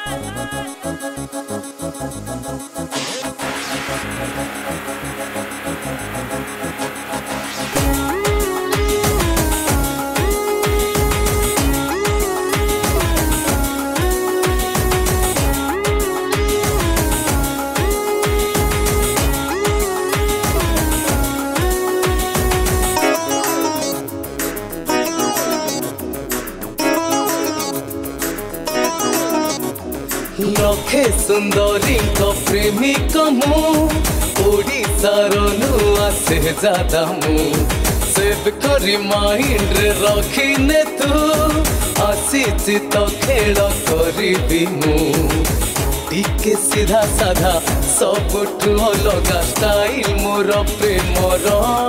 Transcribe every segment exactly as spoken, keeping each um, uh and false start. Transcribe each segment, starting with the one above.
लखे सुंदरी को प्रेमिक मु ओडिशार नुआ से ज्यादा मु सेव करी माइंड रे रखिने तू आसीची तो खेल करी मु टिके सीधा साधा सबुठु अलगा स्टाइल मोर प्रेमर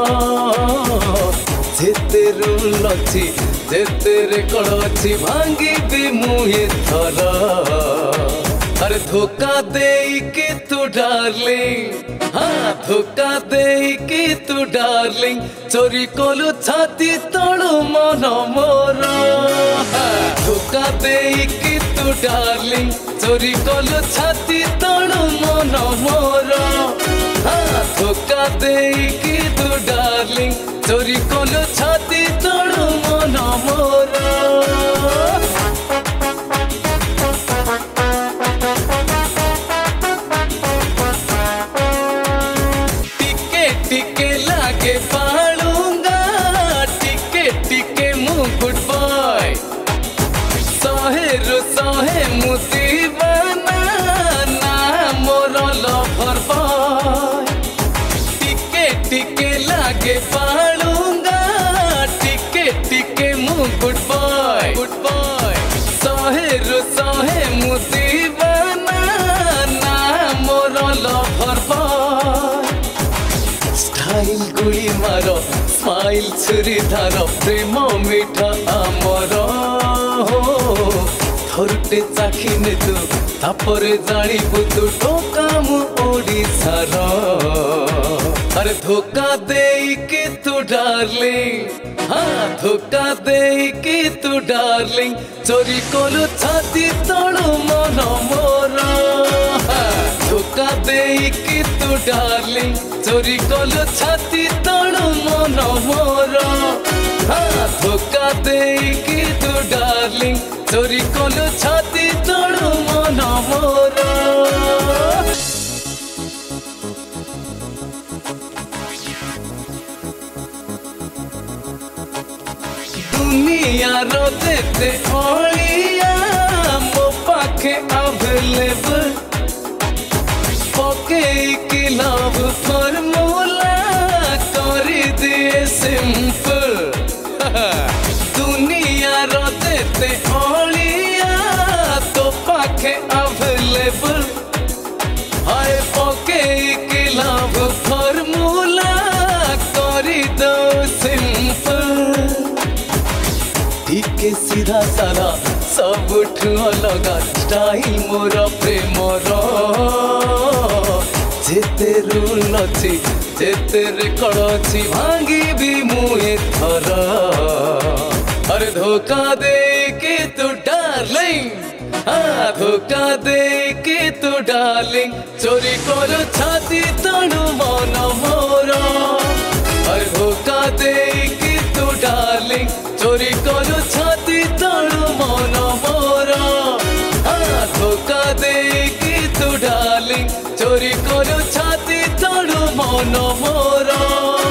जेते रूल अच्छी जेते रेकर्ड अच्छी भांगी भी मुहे थर अरे धोखा दे के तू डार्लिंग हाँ धोखा दे के तू डार्लिंग चोरी कलु छाती तलु मन मोर धोखा दे के तू डार्लिंग चोरी कलु छाती तलु मन मोर हाँ धोखा दे के तू डार्लिंग चोरी कलु छाती तलु मन मोर टिके लागे पालूंगा टिके टिके मु गुड बॉय सहे रु सहे मु दीवाना ना मोर लवर बॉय टिके टिके लागे पालूंगा टिके टिके मु गुड बॉय गुड बॉय सहे रु सहे मु दीवाना ना मोर लवर बॉय स्टाइल गुली मारो स्माइल छुरी धार प्रेम मीठा आमर थरुटे चाखिने तू तापरे जानिबु तू टोका मु ओडिशार अरे धोखा दे के तू डार्लिंग हाँ धोखा दे के तू डार्लिंग चोरी कलु छाती तलु मन मोर धोखा दे के तू डार्लिंग चोरी कलु छाती तलु मन मोर हाँ धोखा दे के तू डार्लिंग चोरी कलु छाती तलु मन मोर दुनिया रो देते ओलिया मो पाखे अवेलेबल पके की लव फॉर्मूला कर दिए सिंपल दुनिया रो देते ओलिया तो पाखे अवेलेबल हाय पके की लव फॉर्मूला कर दो सिंपल टिके सीधा सारा सबुठु अलगा स्टाइल मोर प्रेमर जेते रूल अच्छी जेते रेकर्ड अच्छी भांगी भी मुहे थर अरे धोखा दे के तू डार्लिंग हाँ धोखा दे के तू डार्लिंग चोरी कलु छाती तलु मन मोर अरे धोखा दे के तू डार्लिंग चोरी कलु छाती तलु मन मोर हाँ धोखा दे के तू डार्लिंग चोरी कलु छाती तलु मन मोर।